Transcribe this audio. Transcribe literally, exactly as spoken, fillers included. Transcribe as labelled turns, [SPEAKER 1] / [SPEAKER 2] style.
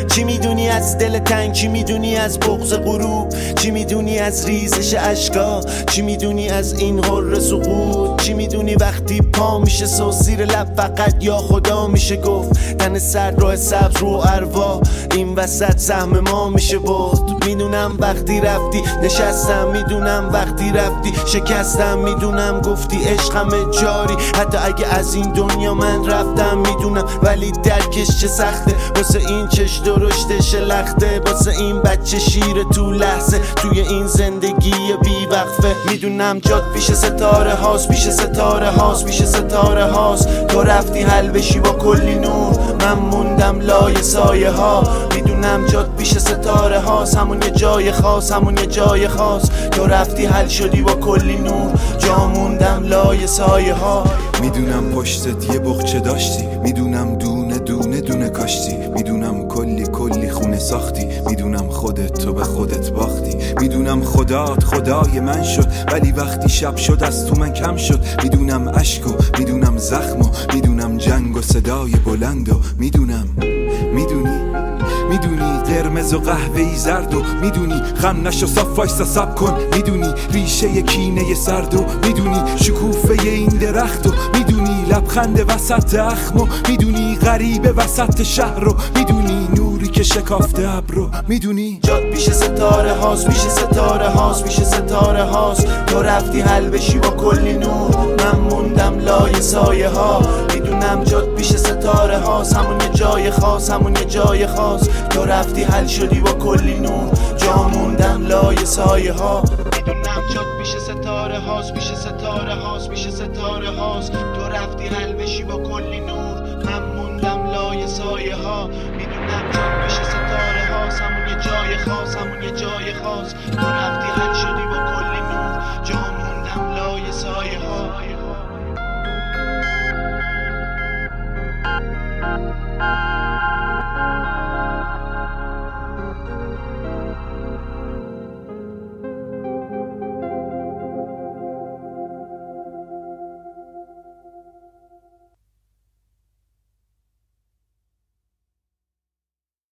[SPEAKER 1] چی میدونی از دل تنگ، چی میدونی از بغض غروب، چی میدونی از ریزش اشکا، چی میدونی از این حر سقوط، چی میدونی وقتی پا میشه سو زیر لب فقط یا خدا میشه گفت. تن سرد راه سبز رو اروا این وسط سهم ما میشه بود. میدونم وقتی رفتی نشستم، میدونم وقتی رفتی شکستم، میدونم گفتی عشقم جاری حتی اگه از این دنیا من رفتم. میدونم ولی درکش چه سخته واسه این چش درشتش لخته، واسه این بچه شیر تو لحظه توی این زندگی بی وقفه. میدونم جات پیش ستاره هاست، پیش ستاره هاست، پیش ستاره هاست. تو رفتی حل بشی با کلی نور، من موندم لای سایه ها. میدونم جات پیش ستاره هاست، همون یه جای خاص، همون یه جای خاص. تو رفتی حل شدی با کلی نور، جا موندم لای سایه ها.
[SPEAKER 2] میدونم پشتت یه بغچه داشتی، میدونم دونه دونه دونه کاشتی، میدونم کلی کلی خونه ساختی، میدونم خودت تو به خودت باختی، میدونم خدات خدای من شد ولی وقتی شب شد از تو من کم شد. میدونم عشق و میدونم زخم و میدونم جنگ و صدای بلند و میدونم میدونی میدونی قرمز و قهوه‌ای زرد و میدونی خم نشو صاف وایسا سب کن، میدونی ریشه کینه سرد و میدونی شکوفه این درخت و میدونی لبخند وسط اخم و میدونی غریب وسط شهر و میدونی نوری که شکافته ابرو. میدونی
[SPEAKER 1] جات پیش ستاره هاست، پیش ستاره هاست، پیش ستاره هاست. تو رفتی حل بشی با کلی نور، من موندم لای سایه ها. میدونم جات پیش ستاره هاست، همون یه جای خاص، همون یه جای خاص. تو رفتی حل شدی با کلی نور، جا موندم لای سایه ها. میدونم جات پیش ستاره هاست، پیش ستاره هاست، پیش ستاره هاست. تو رفتی حل بشی با کلی نور، من موندم لای سایه ها. میدونم جات پیش ستاره هاست، همون یه جای خاص، همون یه جای خاص. تو رفتی حل شدی